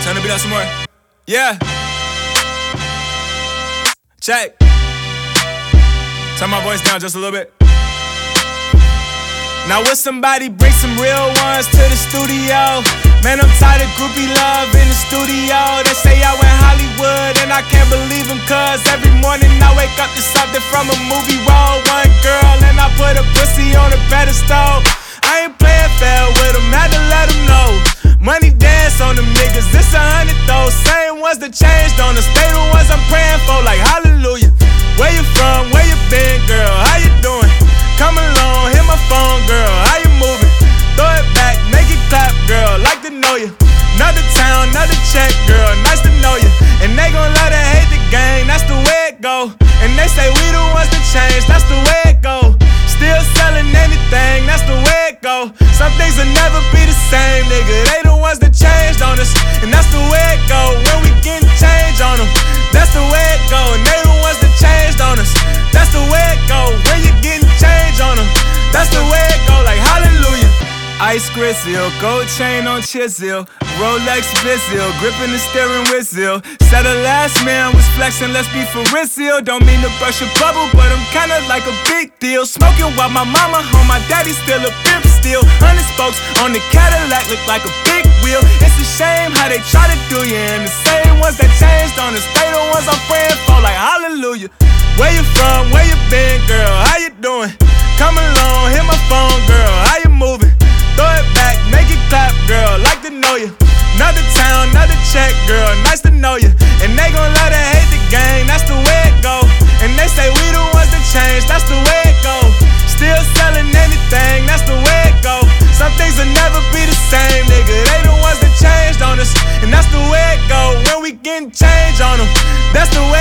Turn the beat up some more. Yeah. Check. Turn my voice down just a little bit. Now will somebody bring some real ones to the studio? Man, I'm tired of groupie love in the studio. They say I went Hollywood and I can't believe them, cause every morning I wake up to something from a movie role. One girl and I put a pussy on a pedestal. I ain't playing fair with them, had to let them know. Money dance on them niggas, this 100 though. Same ones that changed on us, they the ones I'm praying for, like hallelujah. Where you from, where you been, girl, how you doing? Come along, hit my phone, girl, how you moving? Throw it back, make it clap, girl, like to know you. Another town, another check, girl, nice to know you. And they gon' love to hate the game, that's the way it go. And they say we the ones that change, that's the way it go. Still selling anything, that's the way it go. Some things will never be the same, nigga. They the ones that changed on us, and that's the way it go. When we getting change on them, that's the way it go. And they the ones that changed on us, that's the way it go. When you getting change on them, that's the way it go. Like hallelujah. Ice Grizzle, gold chain on Chisel, Rolex Vizil, gripping the steering whistle. Said the last man was flexing, let's be for real. Don't mean to brush a bubble, but I'm kinda like a big deal. Smoking while my mama home, my daddy still a pimp still. 100 spokes on the Cadillac, look like a big wheel. It's a shame how they try to do you, and the same ones that changed on us, they the ones I'm praying for, like hallelujah. Where you from, where you been, girl, how you doing? Come along, hit my phone, girl, how you moving? Throw it back, make it clap, girl, like to know you. Another town, another check, girl, nice to know you. And they gon' love to hate the game, that's the way it go. And they say we the ones that change, that's the way it go. Still selling anything, that's the way it go. Some things will never be the same, nigga. They the ones that changed on us, and that's the way it go. When we getting change on them, that's the way